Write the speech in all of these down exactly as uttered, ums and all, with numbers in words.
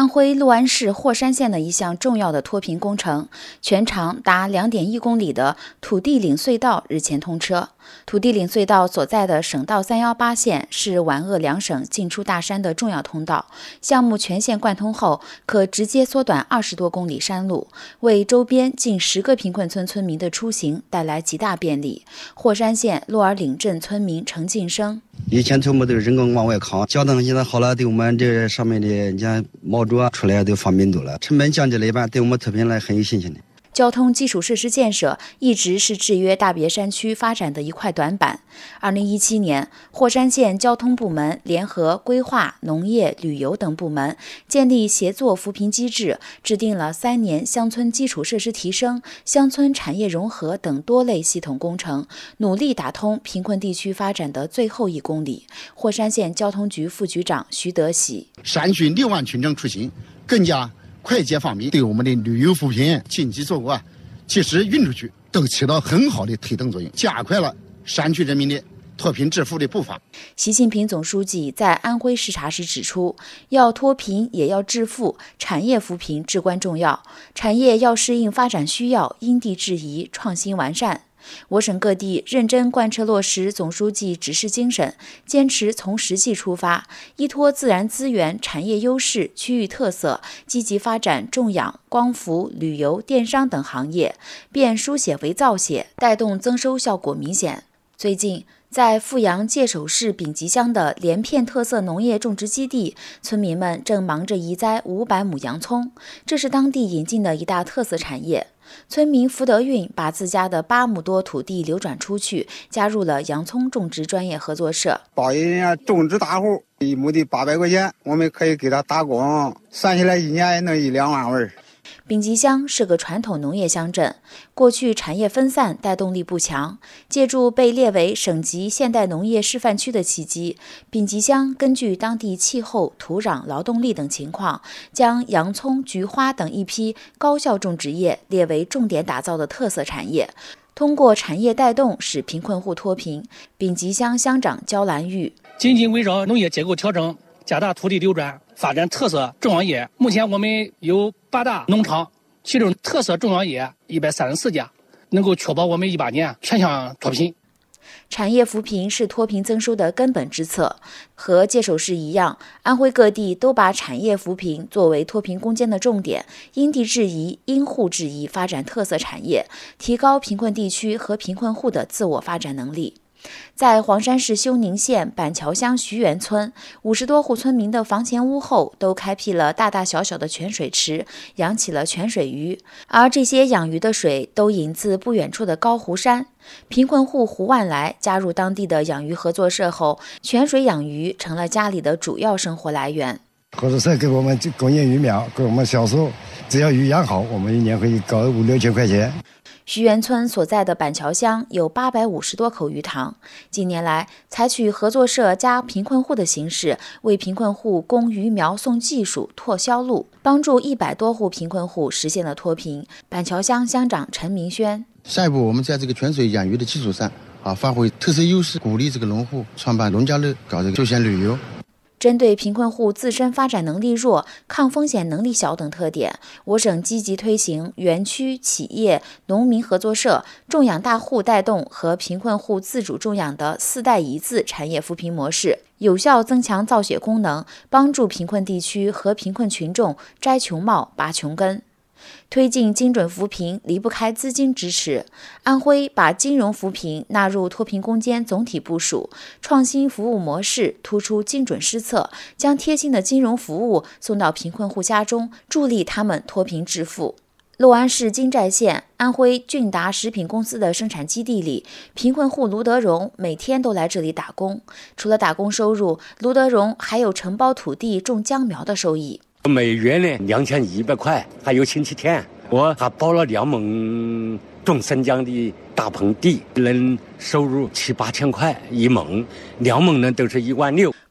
安徽六安市霍山县的一项重要的脱贫工程，全长达 两点一公里的土地岭隧道日前通车。土地岭隧道所在的省道三一八线是皖鄂两省进出大山的重要通道，项目全线贯通后，可直接缩短二十多公里山路，为周边近十个贫困村村民的出行带来极大便利。霍山县洛尔岭镇村民程进生： 以前全部都是人工往外扛，交通现在好了，对我们这上面的你像毛主出来都方便多了，成本降低了一半，对我们脱贫来很有信心的。 交通基础设施建设一直是制约大别山区发展的一块短板。二零一七年，霍山县交通部门联合规划、农业、旅游等部门，建立协作扶贫机制，制定了三年乡村基础设施提升、乡村产业融合等多类系统工程，努力打通贫困地区发展的最后一公里。霍山县交通局副局长徐德喜： 山区六万群众出行更加快捷方便，对我们的旅游扶贫、经济作物啊，其实运出去都起到很好的推动作用，加快了山区人民的脱贫致富的步伐。 习近平总书记在安徽视察时指出，要脱贫也要致富，产业扶贫至关重要，产业要适应发展需要，因地制宜，创新完善。我省各地认真贯彻落实总书记指示精神，坚持从实际出发，依托自然资源、产业优势、区域特色，积极发展种养、光伏、旅游、电商等行业，变书写为造写，带动增收效果明显。最近，在富阳界首市丙吉乡的连片特色农业种植基地，村民们正忙着移栽五百亩洋葱，这是当地引进的一大特色产业。村民福德运把自家的八亩多土地流转出去，加入了洋葱种植专业合作社。 报一人种植大户，一亩地八百块钱，我们可以给他打工，算起来一年也能一两万文。 丙吉乡是个传统农业乡镇，过去产业分散，带动力不强。借助被列为省级现代农业示范区的契机，丙吉乡根据当地气候、土壤、劳动力等情况，将洋葱、菊花等一批高效种植业列为重点打造的特色产业。通过产业带动，使贫困户脱贫。丙吉乡乡长焦兰玉： 紧紧围绕农业结构调整，加大土地流转，发展特色种养业。目前我们有八大农场，其中特色种养业一百三十四家，能够确保我们一八年全乡脱贫。 产业扶贫是脱贫增收的根本之策。和界首市一样，安徽各地都把产业扶贫作为脱贫攻坚的重点，因地制宜、因户制宜发展特色产业，提高贫困地区和贫困户的自我发展能力。在黄山市休宁县板桥乡徐园村，五十多户村民的房前屋后都开辟了大大小小的泉水池，养起了泉水鱼，而这些养鱼的水都引自不远处的高湖山。贫困户胡万来加入当地的养鱼合作社后，泉水养鱼成了家里的主要生活来源。 合作社给我们供应鱼苗，给我们销售，只要鱼养好，我们一年可以搞五六千块钱。 徐园村所在的板桥乡有八百五十多口鱼塘，近年来采取合作社加贫困户的形式，为贫困户供鱼苗、送技术、拓销路，帮助一百多户贫困户实现了脱贫。板桥乡乡长陈明轩： 下一步，我们在这个泉水养鱼的基础上，啊，发挥特色优势，鼓励这个农户创办农家乐，搞这个休闲旅游。 针对贫困户自身发展能力弱、抗风险能力小等特点，我省积极推行园区、企业、农民合作社、种养大户带动和贫困户自主种养的四代一字产业扶贫模式，有效增强造血功能，帮助贫困地区和贫困群众摘穷茂、拔穷根。推进精准扶贫离不开资金支持。安徽把金融扶贫纳入脱贫攻坚总体部署，创新服务模式，突出精准施策，将贴心的金融服务送到贫困户家中，助力他们脱贫致富。六安市金寨县安徽俊达食品公司的生产基地里，贫困户卢德荣每天都来这里打工。除了打工收入，卢德荣还有承包土地种姜苗的收益。 每月呢两千一百块，还有星期天，我还包了两亩种生姜的大棚地，能收入七八千块一亩，两亩呢都是一万六。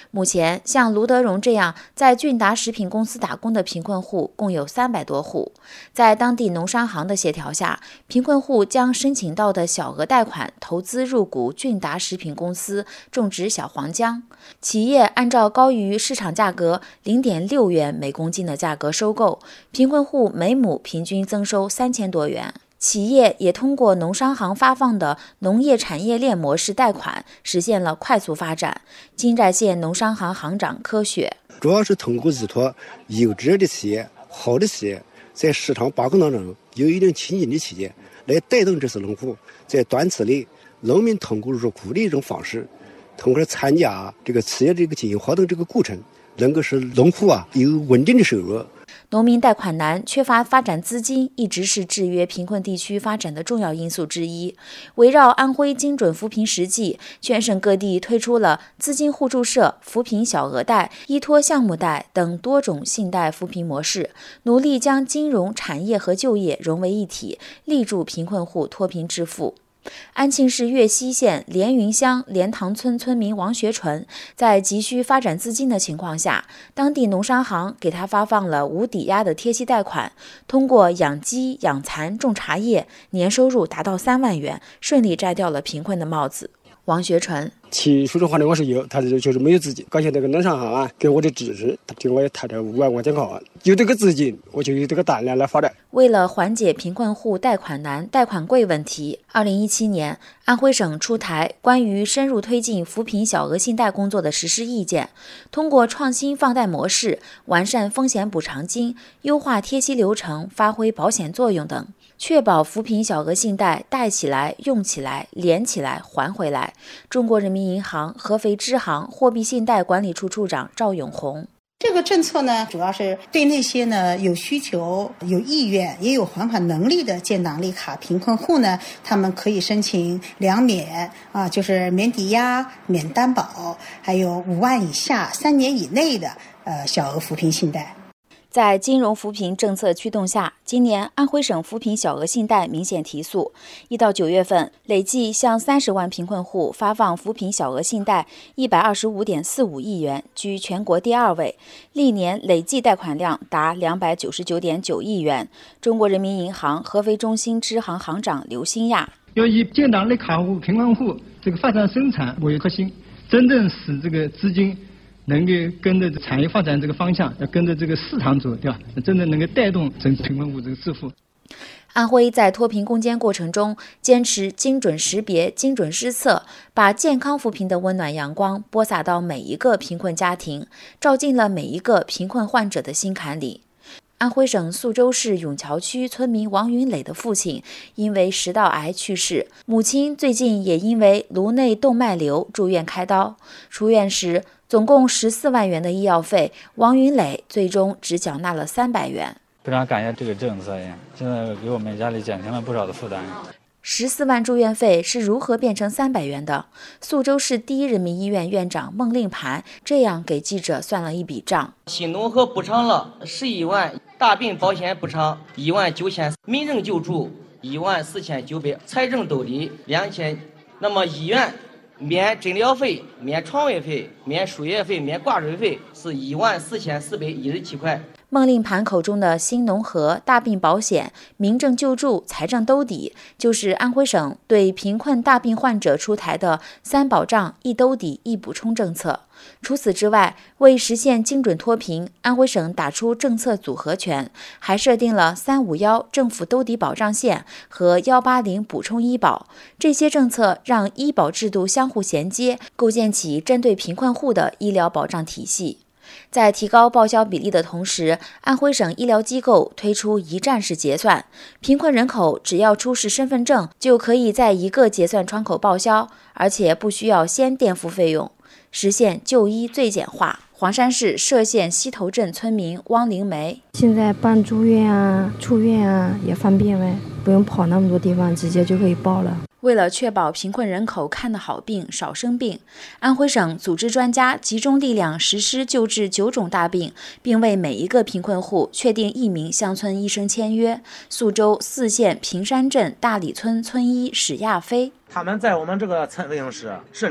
目前，像卢德荣这样在俊达食品公司打工的贫困户共有三百多户。在当地农商行的协调下，贫困户将申请到的小额贷款投资入股俊达食品公司种植小黄姜，企业按照高于市场价格 零点六元每公斤的价格收购，贫困户每亩平均增收三千多元。企业也通过农商行发放的农业产业链模式贷款，实现了快速发展。金寨县农商行行长柯雪， 主要是通过依托优质的企业、好的企业，在市场把控当中有一定亲近的企业，来带动这些农户在短期内农民通过入股的一种方式，通过参加这个企业这个经营活动这个过程，能够使农户啊有稳定的收入。 农民贷款难、缺乏发展资金，一直是制约贫困地区发展的重要因素之一。围绕安徽精准扶贫实际，全省各地推出了资金互助社、扶贫小额贷、依托项目贷等多种信贷扶贫模式，努力将金融、产业和就业融为一体，力助贫困户脱贫致富。安庆市岳西县连云乡连塘村村民王学纯，在急需发展资金的情况下，当地农商行给他发放了无抵押的贴息贷款，通过养鸡、养蚕、种茶叶，年收入达到三万元，顺利摘掉了贫困的帽子。王学纯， 其输出环境我是有，他这就是没有资金。感谢这个农商行啊，给我的支持，他给我也抬了五万块钱款，有这个资金，我就有这个胆量来发展。 为了缓解贫困户贷款难、贷款贵问题，二零一七年，安徽省出台关于深入推进扶贫小额信贷工作的实施意见，通过创新放贷模式、完善风险补偿金、优化贴息流程、发挥保险作用等，确保扶贫小额信贷贷起来、用起来、连起来、还回来。中国人民银行合肥支行货币信贷管理处处长赵永红， 这个政策呢，主要是对那些呢有需求、有意愿、也有还款能力的建档立卡贫困户呢，他们可以申请两免啊，就是免抵押、免担保，还有五万以下、三年以内的呃小额扶贫信贷。 在金融扶贫政策驱动下，今年安徽省扶贫小额信贷明显提速。一到九月份，累计向三十万贫困户发放扶贫小额信贷一百二十五点四五亿元，居全国第二位。历年累计贷款量达两百九十九点九亿元。中国人民银行合肥中心支行行长刘新亚， 要以建档立卡户、贫困户这个发展生产为核心，真正使这个资金能够跟着产业发展这个方向，要跟着这个市场走，对吧？真的能够带动整贫困户这个致富。 安徽在脱贫攻坚过程中，坚持精准识别、精准施策，把健康扶贫的温暖阳光播撒到每一个贫困家庭，照进了每一个贫困患者的心坎里。安徽省宿州市永桥区村民王云磊的父亲因为食道癌去世，母亲最近也因为颅内动脉瘤住院开刀。出院时，总共十四万元的医药费，王云磊最终只缴纳了三百元。 非常感谢这个政策呀，真的给我们家里减轻了不少的负担。 十四万住院费是如何变成三百元的？宿州市第一人民医院院长孟令盘这样给记者算了一笔账： 新农合补偿了十一万，大病保险补偿一万九千，民政救助一万四千九百，财政兜底两千。那么医院免诊疗费、免床位费、免输液费、免挂水费是一万四千四百一十七块。 孟令盘口中的新农合、大病保险、民政救助、财政兜底，就是安徽省对贫困大病患者出台的三保障、一兜底、一补充政策。除此之外，为实现精准脱贫，安徽省打出政策组合拳，还设定了三五幺政府兜底保障线和幺八零补充医保。这些政策让医保制度相互衔接，构建起针对贫困户的医疗保障体系。在提高报销比例的同时，安徽省医疗机构推出一站式结算，贫困人口只要出示身份证，就可以在一个结算窗口报销，而且不需要先垫付费用，实现就医最简化。黄山市歙县西头镇村民汪灵梅， 现在办住院啊、出院啊也方便呗，不用跑那么多地方，直接就可以报了。 为了确保贫困人口看得好病、少生病，安徽省组织专家集中力量实施救治九种大病，并为每一个贫困户确定一名乡村医生签约。宿州泗县平山镇大里村村医史亚飞， 他们在我们这个村卫生室治疗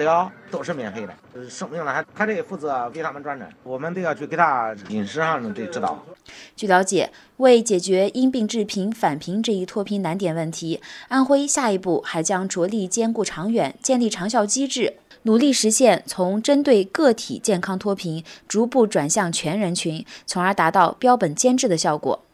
都是免费的，就是生病了还还得负责给他们转诊，我们都要去给他饮食上的指导。 据了解，为解决因病致贫返贫这一脱贫难点问题，安徽下一步还将着力兼顾长远，建立长效机制，努力实现从针对个体健康脱贫逐步转向全人群，从而达到标本兼治的效果。